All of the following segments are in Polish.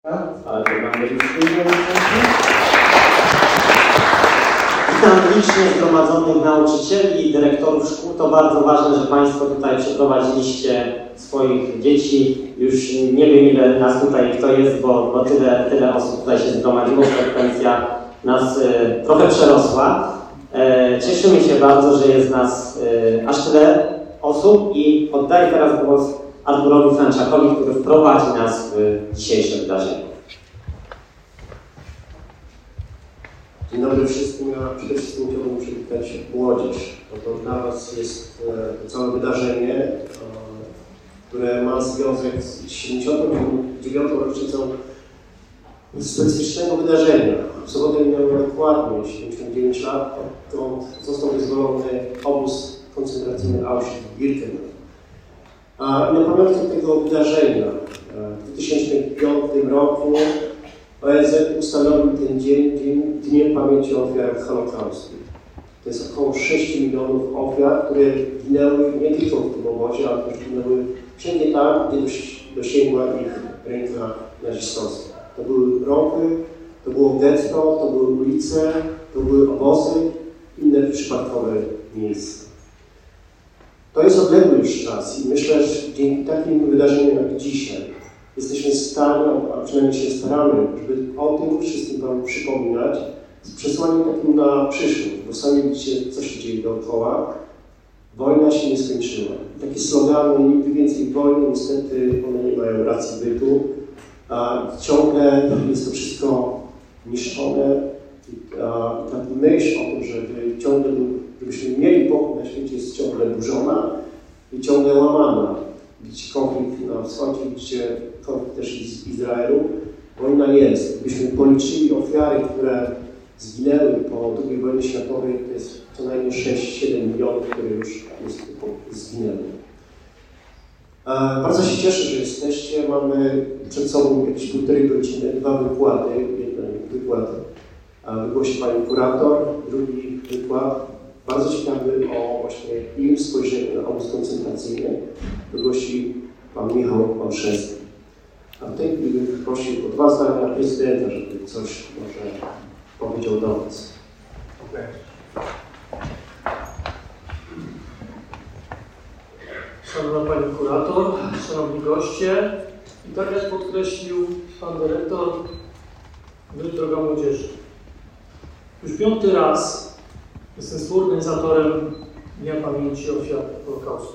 Ale to mamy Witam licznie zgromadzonych nauczycieli i dyrektorów szkół. To bardzo ważne, że Państwo tutaj przeprowadziliście swoich dzieci. Już nie wiem, ile nas tutaj kto jest, bo tyle osób tutaj się zgromadziło. Frekwencja nas trochę przerosła. Cieszymy się bardzo, że jest nas aż tyle osób i oddaję teraz głos Arturowi Franczakowi, który wprowadzi nas w dzisiejsze wydarzenie. Dzień dobry wszystkim. Ja przede wszystkim chciałbym przywitać młodzież. To dla Was jest to całe wydarzenie, które ma związek z 79. rocznicą specyficznego wydarzenia. W sobotę minęło dokładnie 79 lat, odkąd został wyzwolony obóz koncentracyjny Auschwitz-Birkenau. I na pamiątkę tego wydarzenia w 2005 roku ONZ ustanowił ten dzień Dniem Pamięci o ofiarach Holokaustu. To jest około 6 milionów ofiar, które ginęły nie tylko w tym obozie, ale też ginęły wszędzie tam, gdzie dosięgła ich ręka nazistowska. To były ropy, to było getto, to były ulice, to były obozy, inne przypadkowe miejsca. To jest odległy już czas i myślę, że dzięki takim wydarzeniom jak dzisiaj jesteśmy w stanie, a przynajmniej się staramy, żeby o tym wszystkim Wam przypominać z przesłaniem takim na przyszłość, bo sami widzicie, co się dzieje dookoła. Wojna się nie skończyła. Takie slogany, nigdy więcej wojny, niestety one nie mają racji bytu. Ciągle jest to wszystko niszczone. Ta myśl o tym, żebyśmy mieli pokój na świecie, jest ciągle burzona i ciągle łamana. Widzicie konflikt na wschodzie, widzicie konflikt też z Izraelu. Wojna jest. Gdybyśmy policzyli ofiary, które zginęły po II wojnie światowej, to jest co najmniej 6-7 milionów, które już zginęły. Bardzo się cieszę, że jesteście. Mamy przed sobą jakieś 1,5 godziny, 2 wykłady. Jeden wykład wygłosi pani kurator, drugi wykład bardzo ciekawy o właśnie innym spojrzeniu na obóz koncentracyjny wygłosi pan Michał Olszewski. A w tej chwili bym prosił o 2 zdania prezydenta, żeby coś może powiedział do nas. Okay. Szanowna pani kurator, szanowni goście, i tak jak podkreślił pan dyrektor, droga młodzieży, już 5. raz jestem współorganizatorem Dnia Pamięci Ofiar Holokaustu.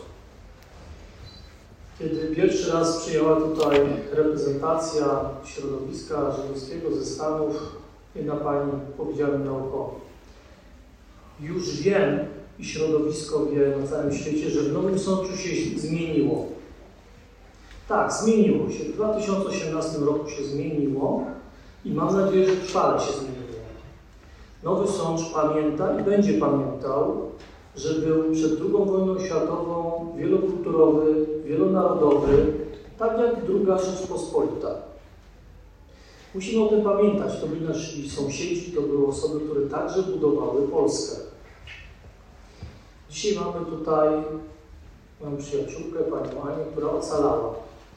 Kiedy pierwszy raz przyjechała tutaj reprezentacja środowiska żydowskiego ze Stanów, jedna pani powiedziała mi na ucho: już wiem i środowisko wie na całym świecie, że w Nowym Sączu się zmieniło. Tak, zmieniło się. W 2018 roku się zmieniło i mam nadzieję, że trwale się zmieniło. Nowy Sącz pamięta i będzie pamiętał, że był przed II wojną światową wielokulturowy, wielonarodowy, tak jak II Rzeczpospolita. Musimy o tym pamiętać. To byli nasi sąsiedzi, to były osoby, które także budowały Polskę. Dzisiaj mamy tutaj moją przyjaciółkę, panią Anię, która ocalała.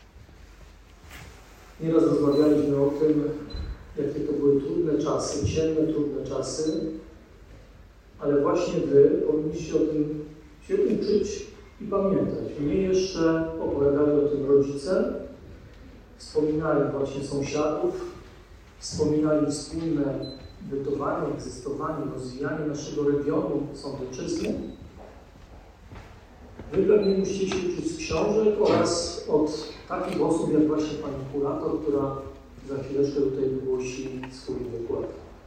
Nieraz rozmawialiśmy o tym, jakie to były trudne czasy, ciemne, trudne czasy, ale właśnie Wy powinniście o tym się uczyć i pamiętać. Mnie jeszcze opowiadali o tym rodzice, wspominali właśnie sąsiadów, wspominali wspólne bytowanie, egzystowanie, rozwijanie naszego regionu, Sądecczyzny. Wy pewnie musicie się uczyć z książek oraz od takich osób jak właśnie pani kurator, która za chwileczkę tutaj wygłosi swój wykład.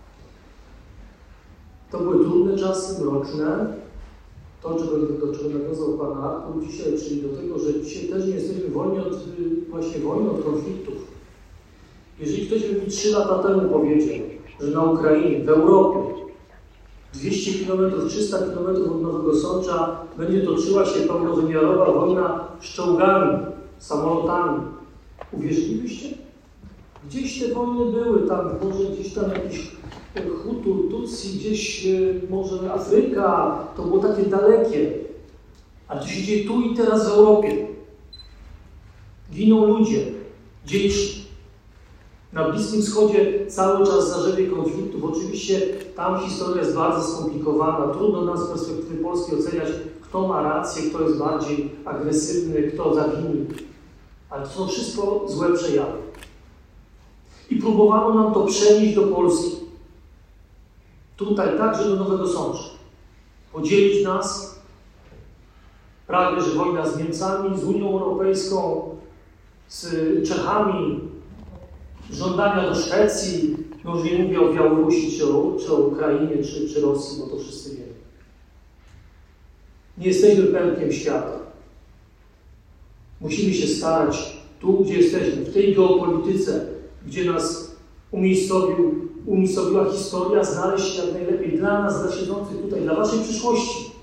To były trudne czasy, mroczne. To, do czego nawiązał pan Artur dzisiaj, czyli do tego, że dzisiaj też nie jesteśmy wolni od konfliktów. Jeżeli ktoś by mi 3 lata temu powiedział, że na Ukrainie, w Europie 200 km, 300 km od Nowego Sącza będzie toczyła się pełnowymiarowa wojna z czołgami, samolotami, uwierzylibyście? Gdzieś te wojny były, tam może gdzieś tam jakiś Hutu, Tutsi, gdzieś może Afryka, to było takie dalekie. A to się dzieje tu i teraz w Europie. Giną ludzie, dzieci. Na Bliskim Wschodzie cały czas zarzewie konfliktów. Oczywiście tam historia jest bardzo skomplikowana. Trudno nam z perspektywy polskiej oceniać, kto ma rację, kto jest bardziej agresywny, kto zawinił. Ale to są wszystko złe przejawy. I próbowano nam to przenieść do Polski. Tutaj także do Nowego Sącza. Podzielić nas, prawie że wojna z Niemcami, z Unią Europejską, z Czechami, żądania do Szwecji, no już nie mówię o Białorusi, czy o Ukrainie, czy Rosji, bo to wszyscy wiemy. Nie jesteśmy pępkiem świata. Musimy się starać tu, gdzie jesteśmy, w tej geopolityce, gdzie nas umiejscowiła historia, znaleźć się jak najlepiej dla nas, dla siedzących tutaj, dla waszej przyszłości.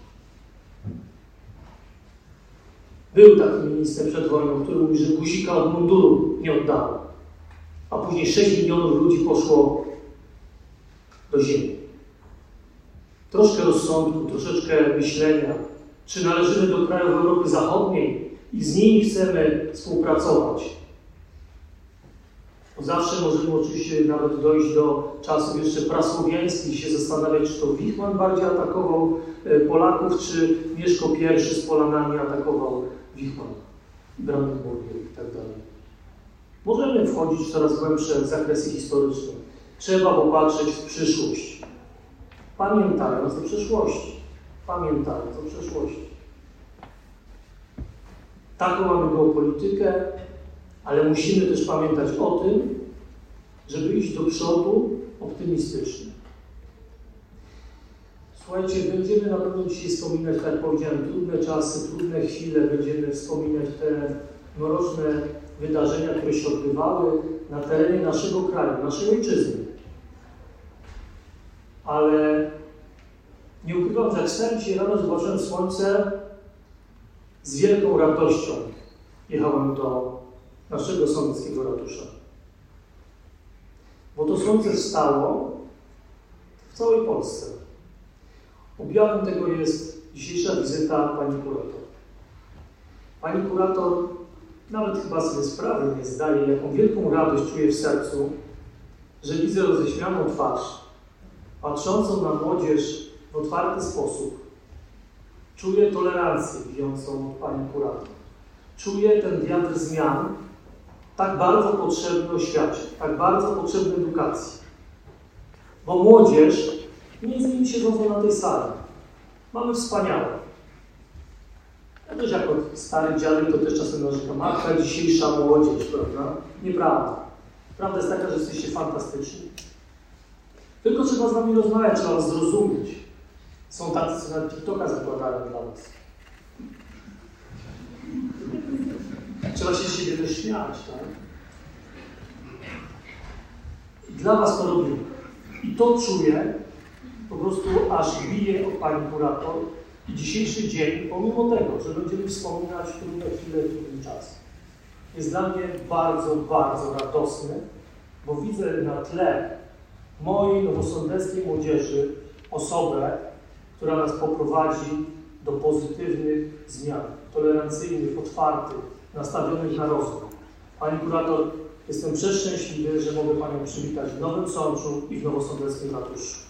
Był taki minister przed wojną, który mówi, że guzika od munduru nie oddało, a później 6 milionów ludzi poszło do ziemi. Troszkę rozsądku, troszeczkę myślenia, czy należymy do krajów Europy Zachodniej i z nimi chcemy współpracować. Bo zawsze możemy oczywiście nawet dojść do czasów jeszcze prasłowiańskich i się zastanawiać, czy to Wichman bardziej atakował Polaków, czy Mieszko I z Polanami atakował Wichman, Brandenburgier i tak dalej. Możemy wchodzić w coraz głębsze zakresy historyczne. Trzeba popatrzeć w przyszłość, pamiętając o przeszłości. Pamiętając o przeszłości. Taką mamy geopolitykę, ale musimy też pamiętać o tym, żeby iść do przodu optymistycznie. Słuchajcie, będziemy na pewno dzisiaj wspominać, tak jak powiedziałem, trudne czasy, trudne chwile, będziemy wspominać te mroczne wydarzenia, które się odbywały na terenie naszego kraju, naszej ojczyzny. Ale nie ukrywam, że jak wstałem dzisiaj rano, zobaczyłem słońce, z wielką radością jechałem do naszego sądeckiego ratusza. Bo to słońce wstało w całej Polsce. Objawem tego jest dzisiejsza wizyta pani kurator. Pani kurator nawet chyba sobie sprawy nie zdaje, jaką wielką radość czuje w sercu, że widzę roześmianą twarz, patrzącą na młodzież w otwarty sposób. Czuję tolerancję bijącą od pani kurator. Czuję ten wiatr zmian, tak bardzo potrzebny oświacie, tak bardzo potrzebny edukacji. Bo młodzież, między innymi siedzącą na tej sali, mamy wspaniałe. Ja też jako stary dziadek to też czasem narzekam, matka dzisiejsza młodzież, prawda? Nieprawda. Prawda jest taka, że jesteście fantastyczni. Tylko trzeba z wami rozmawiać, trzeba was zrozumieć. Są tacy, co na TikToka zakładają dla was. Trzeba się z siebie też śmiać, tak? I dla was to robimy. I to czuję, po prostu aż bije od pani kurator. I dzisiejszy dzień, pomimo tego, że będziemy wspominać trudne chwile, trudny czas, jest dla mnie bardzo, bardzo radosny, bo widzę na tle mojej nowosądeckiej młodzieży osobę, która nas poprowadzi do pozytywnych zmian, tolerancyjnych, otwartych, nastawionych na rozwój. Pani kurator, jestem przeszczęśliwy, że mogę panią przywitać w Nowym Sączu i w nowosądeckim ratuszu.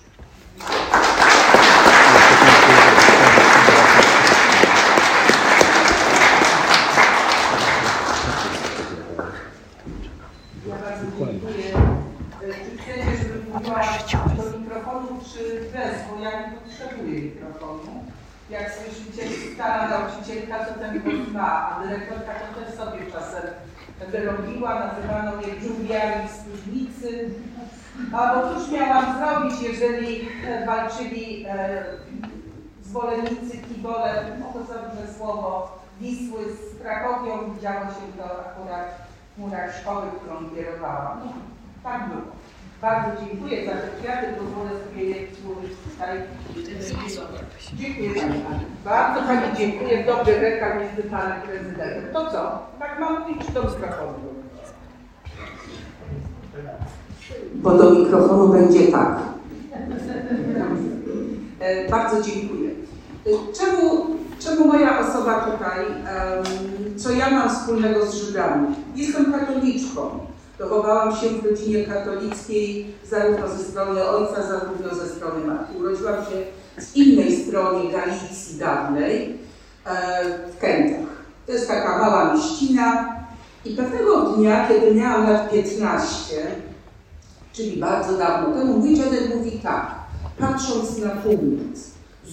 Ja bardzo dziękuję. Czy chcecie, żebym mówiła do mikrofonu, czy bez, bo ja nie potrzebuję mikrofonu. Jak słyszycie, stara nauczycielka to ten głos ma, a dyrektorka to też sobie czasem wyrobiła, nazywano mnie dżungliami z piwnicy. A bo cóż miałam zrobić, jeżeli walczyli zwolennicy Kibole, no to za duże słowo, Wisły z Krakowią, widziało się to akurat w murach szkoły, którą kierowałam. No, tak było. Bardzo dziękuję za te kwiaty, pozwolę sobie je złożyć tutaj. Dziękuję Pani. Bardzo Pani dziękuję. W dobrych rękach między Panem Prezydentem. To co? Tak mam mówić, czy do mikrofonu? Bo do mikrofonu będzie tak. Bardzo dziękuję. Czemu moja osoba tutaj? Co ja mam wspólnego z Żydami? Jestem katoliczką. Wychowałam się w rodzinie katolickiej, zarówno ze strony ojca, zarówno ze strony matki. Urodziłam się w innej stronie Galicji dawnej, w Kętach. To jest taka mała mieścina i pewnego dnia, kiedy miałam lat 15, czyli bardzo dawno temu, mój dziadek mówi tak, patrząc na północ,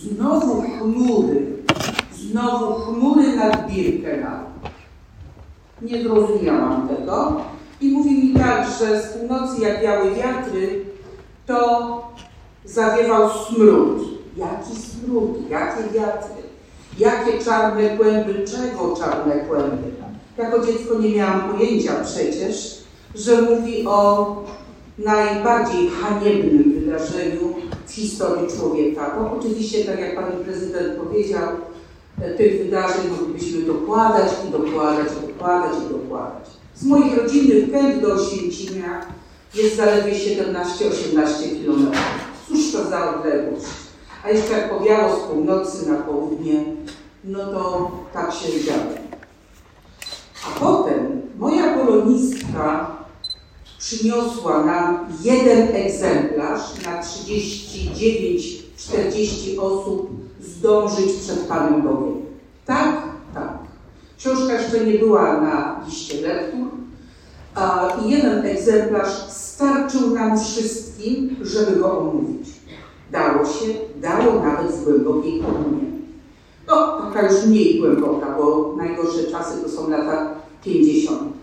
znowu chmury nad Birkenau. Nie zrozumiałam tego i mówi mi tak, że z północy jak białe wiatry, to zawiewał smród. Jaki smród? Jakie wiatry? Jakie czarne kłęby? Czego czarne kłęby? Jako dziecko nie miałam pojęcia przecież, że mówi o najbardziej haniebnym wydarzeniu w historii człowieka. Bo oczywiście, tak jak pani prezydent powiedział, tych wydarzeń moglibyśmy dokładać i dokładać i dokładać i dokładać. Z moich rodzinnych Kęt do Oświęcimia jest zaledwie 17-18 km. Cóż to za odległość? A jeszcze jak powiało z północy na południe, no to tak się działo. A potem moja polonistka przyniosła nam jeden egzemplarz na 39-40 osób zdążyć przed Panem Bogiem. Tak, tak. Książka jeszcze nie była na liście lektur i jeden egzemplarz starczył nam wszystkim, żeby go omówić. Dało się, dało nawet w głębokiej komunie. No, taka już mniej głęboka, bo najgorsze czasy to są lata 50.